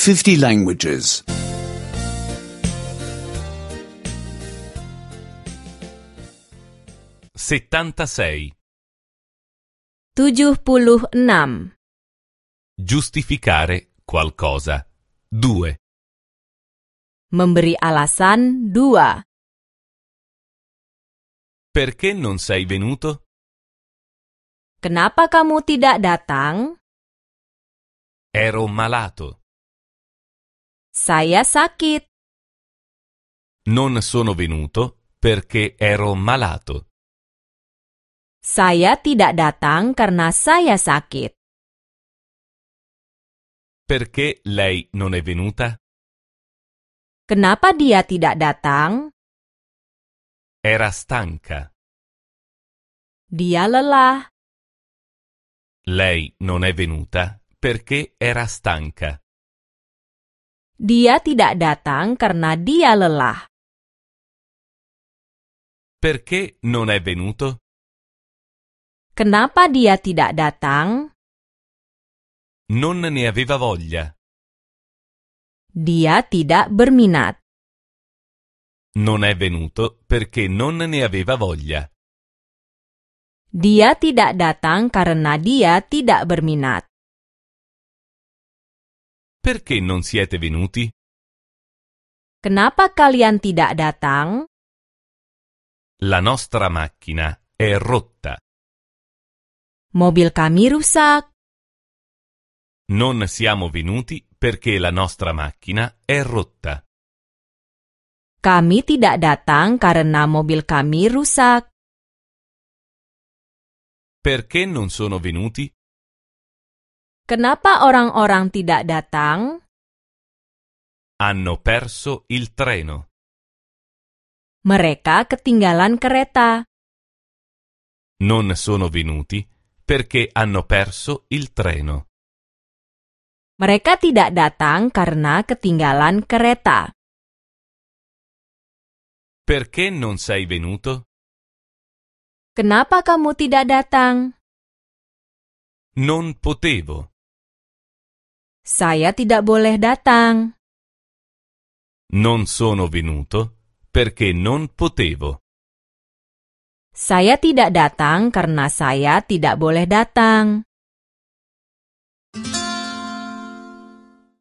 50 languages. 76. 76. Giustificare qualcosa. 2. Memberi alasan 2. Perché non sei venuto? Kenapa kamu tidak datang? Ero malato. Saya sakit. Non sono venuto perché ero malato. Saya tidak datang karena saya sakit. Perché lei non è venuta? Kenapa dia tidak datang? Era stanca. Dia lelah. Lei non è venuta perché era stanca. Dia tidak datang karena dia lelah. Perché non è venuto? Kenapa dia tidak datang? Non ne aveva voglia. Dia tidak berminat. Non è venuto perché non ne aveva voglia. Dia tidak datang karena dia tidak berminat. Perché non siete venuti? Kenapa kalian tidak datang? La nostra macchina è rotta. Mobil kami rusak. Non siamo venuti perché la nostra macchina è rotta. Kami tidak datang karena mobil kami rusak. Perché non sono venuti? Kenapa orang-orang tidak datang? Hanno perso il treno. Mereka ketinggalan kereta. Non sono venuti perché hanno perso il treno. Mereka tidak datang karena ketinggalan kereta. Perché non sei venuto? Kenapa kamu tidak datang? Non potevo. Saya tidak boleh datang. Non sono venuto perché non potevo. Saya tidak datang karena saya tidak boleh datang.